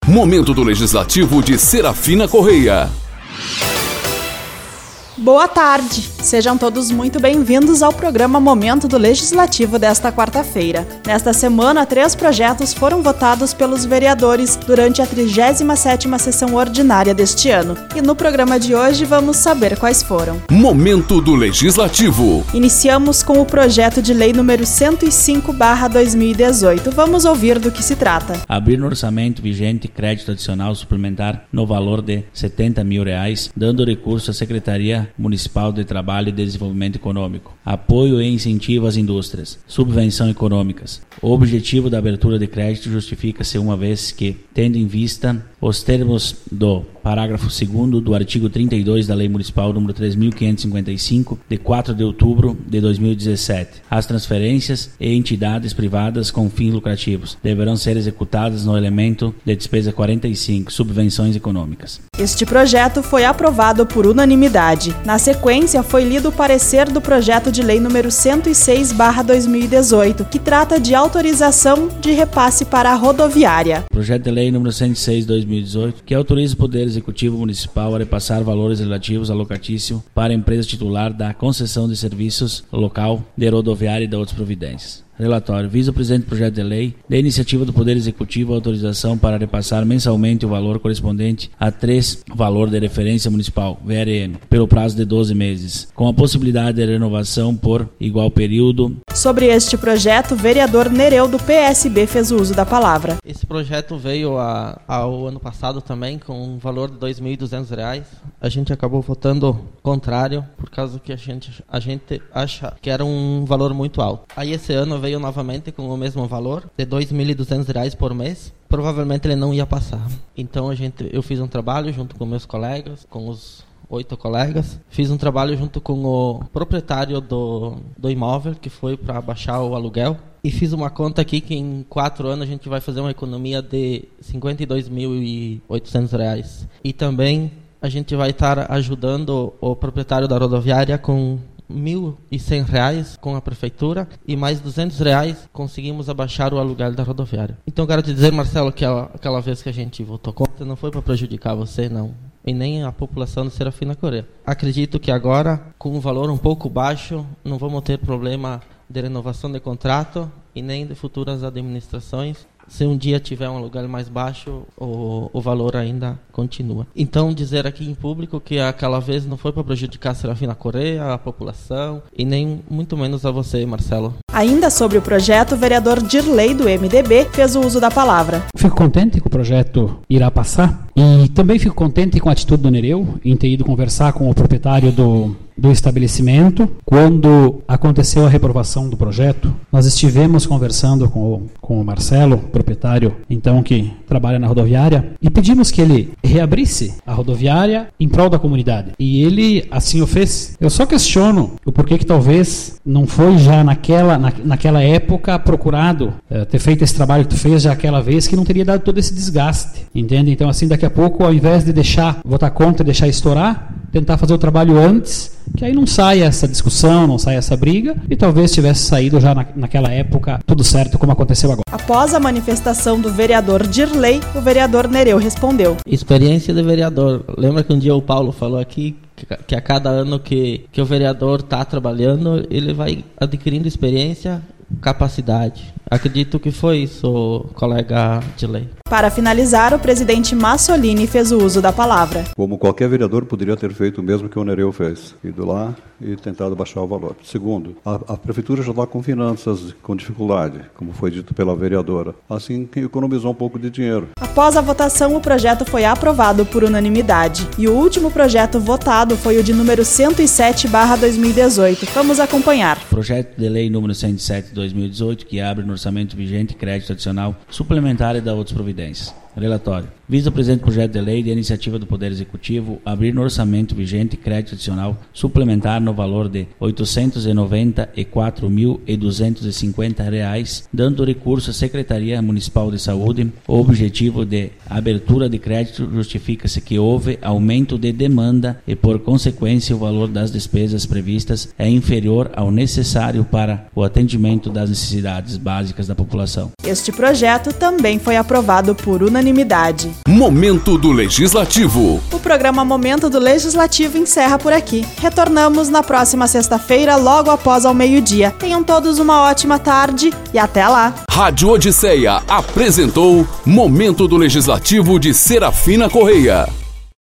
Momento do Legislativo de Serafina Correia. Boa tarde! Sejam todos muito bem-vindos ao programa Momento do Legislativo desta quarta-feira. Nesta semana, 3 projetos foram votados pelos vereadores durante a 37ª sessão ordinária deste ano. E no programa de hoje vamos saber quais foram. Momento do Legislativo. Iniciamos com o projeto de lei número 105/2018. Vamos ouvir do que se trata. Abrir no orçamento vigente crédito adicional suplementar no valor de R$70 mil, dando recurso à Secretaria Municipal de Trabalho e Desenvolvimento Econômico, apoio e incentivo às indústrias, subvenção econômicas. O objetivo da abertura de crédito justifica-se uma vez que, tendo em vista os termos do parágrafo 2º do artigo 32 da Lei Municipal nº 3.555, de 4 de outubro de 2017, as transferências e entidades privadas com fins lucrativos deverão ser executadas no elemento de despesa 45, subvenções econômicas. Este projeto foi aprovado por unanimidade. Na sequência, foi lido o parecer do projeto de lei número 106/2018, que trata de autorização de repasse para a rodoviária. Projeto de lei número 106/2018, que autoriza o Poder Executivo Municipal a repassar valores relativos ao locatício para a empresa titular da concessão de serviços local de rodoviária e de outras providências. Relatório. Visa o presente projeto de lei, de iniciativa do Poder Executivo, a autorização para repassar mensalmente o valor correspondente a 3 valor de referência municipal, VRM, pelo prazo de 12 meses, com a possibilidade de renovação por igual período. Sobre este projeto, o vereador Nereu, do PSB, fez o uso da palavra. Esse projeto veio ao ano passado também, com um valor de R$2.200. A gente acabou votando contrário, por causa que a gente acha que era um valor muito alto. Aí esse ano veio novamente com o mesmo valor, de R$2.200 por mês. Provavelmente ele não ia passar. Então eu fiz um trabalho junto com meus colegas, com os 8 colegas. Fiz um trabalho junto com o proprietário do imóvel, que foi para baixar o aluguel. E fiz uma conta aqui que em 4 anos a gente vai fazer uma economia de R$52.800. E também a gente vai estar ajudando o proprietário da rodoviária com R$1.100 com a prefeitura e mais R$200 conseguimos abaixar o aluguel da rodoviária. Então quero te dizer, Marcelo, que aquela vez que a gente votou contra não foi para prejudicar você, não, e nem a população de Serafina Correia. Acredito que agora, com um valor um pouco baixo, não vamos ter problema de renovação de contrato e nem de futuras administrações. Se um dia tiver um aluguel mais baixo, o valor ainda continua. Então, dizer aqui em público que aquela vez não foi para prejudicar a Serafina Correia, a população, e nem muito menos a você, Marcelo. Ainda sobre o projeto, o vereador Dirley, do MDB, fez o uso da palavra. Fico contente que o projeto irá passar e também fico contente com a atitude do Nereu em ter ido conversar com o proprietário do estabelecimento. Quando aconteceu a reprovação do projeto, nós estivemos conversando com o Marcelo, proprietário, então, que trabalha na rodoviária, e pedimos que ele reabrisse a rodoviária em prol da comunidade. E ele assim o fez. Eu só questiono o porquê que talvez não foi já naquela época procurado ter feito esse trabalho que tu fez já aquela vez, que não teria dado todo esse desgaste, entende? Então, assim, daqui a pouco, ao invés de votar contra e deixar estourar, tentar fazer o trabalho antes, que aí não saia essa discussão, não saia essa briga, e talvez tivesse saído já naquela época tudo certo, como aconteceu agora. Após a manifestação do vereador Dirley, o vereador Nereu respondeu. Experiência de vereador. Lembra que um dia o Paulo falou aqui que a cada ano que o vereador está trabalhando, ele vai adquirindo experiência, capacidade. Acredito que foi isso, colega Dirley. Para finalizar, o presidente Massolini fez o uso da palavra. Como qualquer vereador poderia ter feito o mesmo que o Nereu fez, ido lá e tentado baixar o valor. Segundo, a prefeitura já está com finanças com dificuldade, como foi dito pela vereadora, assim que economizou um pouco de dinheiro. Após a votação, o projeto foi aprovado por unanimidade. E o último projeto votado foi o de número 107/2018. Vamos acompanhar. Projeto de lei número 107/2018, que abre no orçamento vigente crédito adicional suplementar e da outras providências. Relatório. Visa o presente projeto de lei de iniciativa do Poder Executivo abrir no orçamento vigente crédito adicional suplementar no valor de R$ 894.250, dando recurso à Secretaria Municipal de Saúde. O objetivo de abertura de crédito justifica-se que houve aumento de demanda e, por consequência, o valor das despesas previstas é inferior ao necessário para o atendimento das necessidades básicas da população. Este projeto também foi aprovado por unanimidade. unanimidade. Momento do Legislativo. O programa Momento do Legislativo encerra por aqui. Retornamos na próxima sexta-feira, logo após ao meio-dia. Tenham todos uma ótima tarde e até lá. Rádio Odisseia apresentou Momento do Legislativo de Serafina Correia.